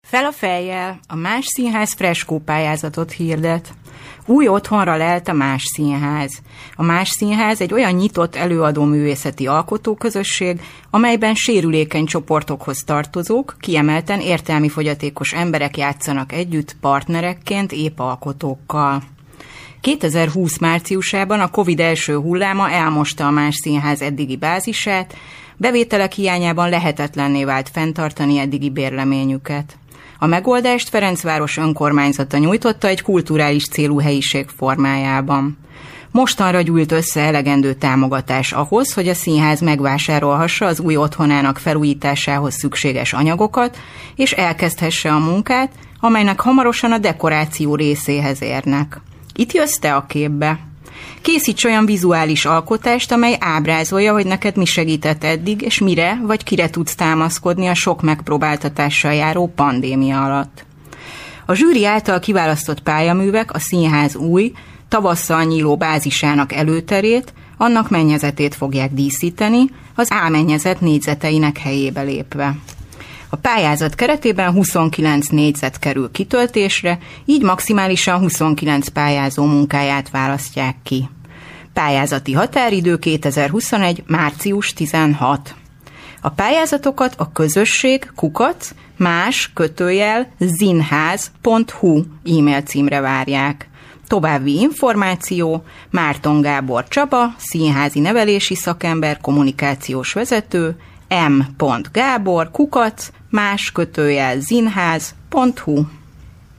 Fel a fejjel, a Más Színház freskó pályázatot hirdet. Új otthonra lelt a Más Színház. A Más Színház egy olyan nyitott előadó művészeti alkotóközösség, amelyben sérülékeny csoportokhoz tartozók, kiemelten értelmi fogyatékos emberek játszanak együtt partnerekként, épp alkotókkal. 2020 márciusában a Covid első hulláma elmosta a Más Színház eddigi bázisát, bevételek hiányában lehetetlenné vált fenntartani eddigi bérleményüket. A megoldást Ferencváros önkormányzata nyújtotta egy kulturális célú helyiség formájában. Mostanra gyűlt össze elegendő támogatás ahhoz, hogy a színház megvásárolhassa az új otthonának felújításához szükséges anyagokat, és elkezdhesse a munkát, amelynek hamarosan a dekoráció részéhez érnek. Itt jössz te a képbe. Készíts olyan vizuális alkotást, amely ábrázolja, hogy neked mi segített eddig, és mire vagy kire tudsz támaszkodni a sok megpróbáltatással járó pandémia alatt. A zsűri által kiválasztott pályaművek a színház új, tavasszal nyíló bázisának előterét, annak mennyezetét fogják díszíteni, az álmennyezet négyzeteinek helyébe lépve. A pályázat keretében 29 négyzet kerül kitöltésre, így maximálisan 29 pályázó munkáját választják ki. Pályázati határidő 2021. március 16. A pályázatokat a közösség @más-zinház.hu e-mail címre várják. További információ: Márton Gábor Csaba, színházi nevelési szakember, kommunikációs vezető, m.gábor @más-zinház.hu